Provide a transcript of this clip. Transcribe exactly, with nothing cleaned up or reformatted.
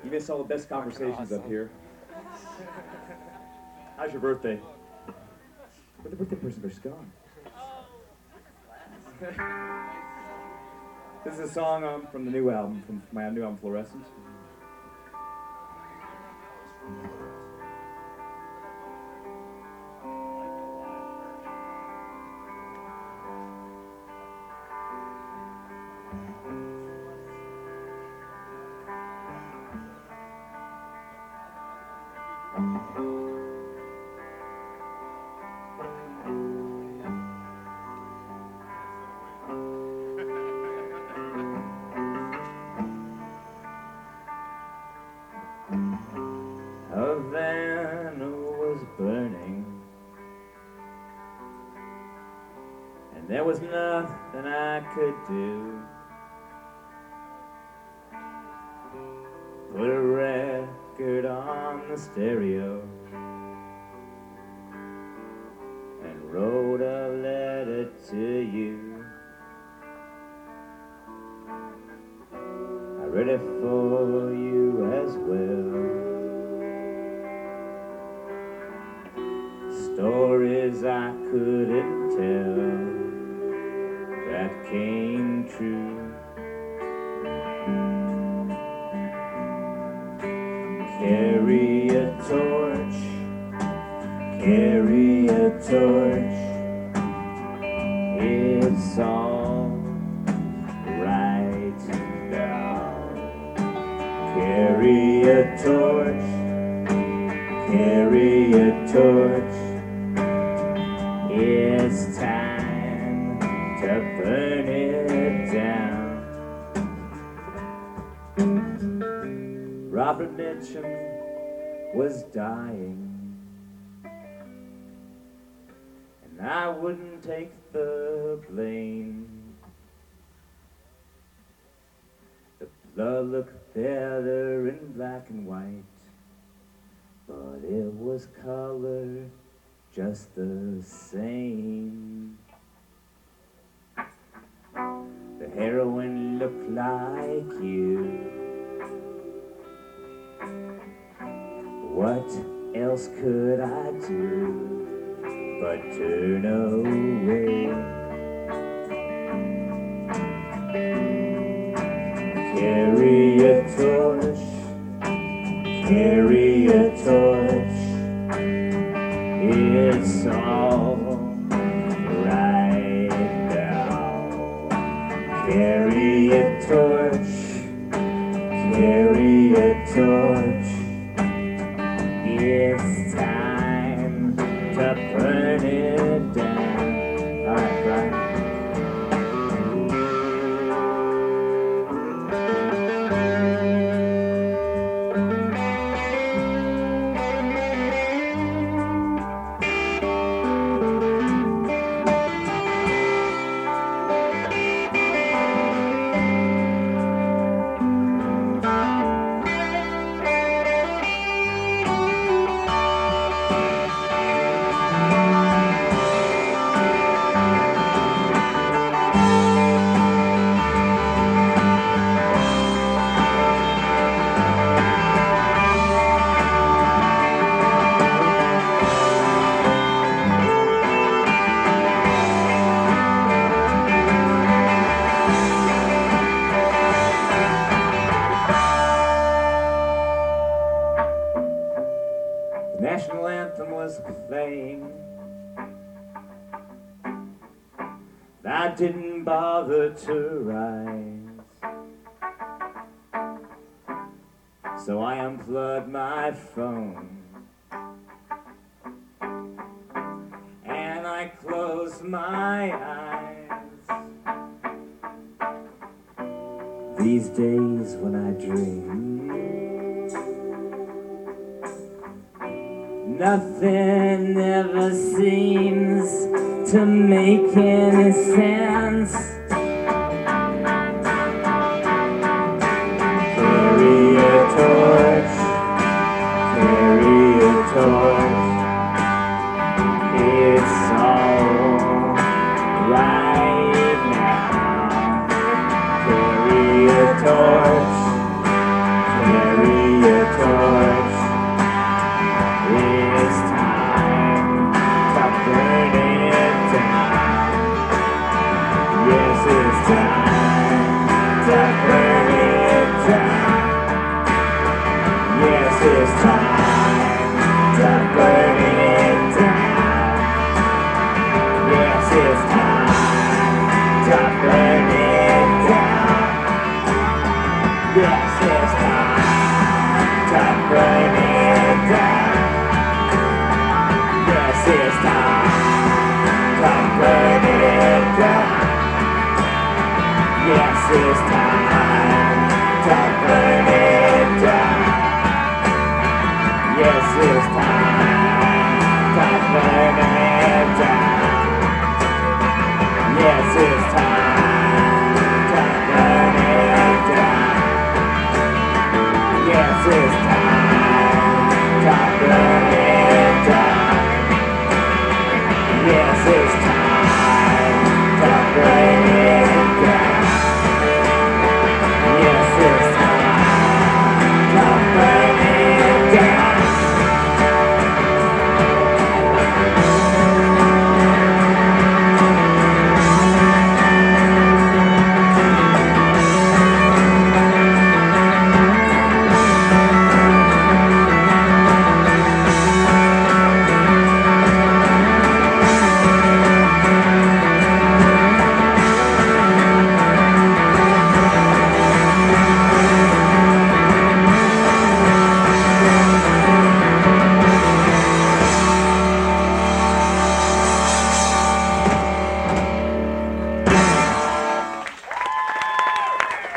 You missed all the best conversations up here. How's your birthday? Where'd the birthday person just gone? This is a song um, from the new album, from my new album, Fluorescence. Havana was burning, and there was nothing I could do. Put a record on the stereo and wrote a letter to you. I read it for you as well. Stories I couldn't tell that came true. Carry a torch, carry a torch, it's all right now. Carry a torch, carry a torch, it's time to burn it down. Robert Mitchum was dying, and I wouldn't take the blame. The blood looked better in black and white, but it was color just the same. The heroine looked like you. What else could I do but turn away? Carry a torch, carry a torch, it's all right now. Carry a torch, carry a torch, it's time to burn it down. All right, Brian. National anthem was playing. I didn't bother to rise, so I unplugged my phone and I closed my eyes. These days when I dream, nothing ever seems to make any sense. Carry a torch, carry a torch, it's all right now. Carry a torch, carry exist.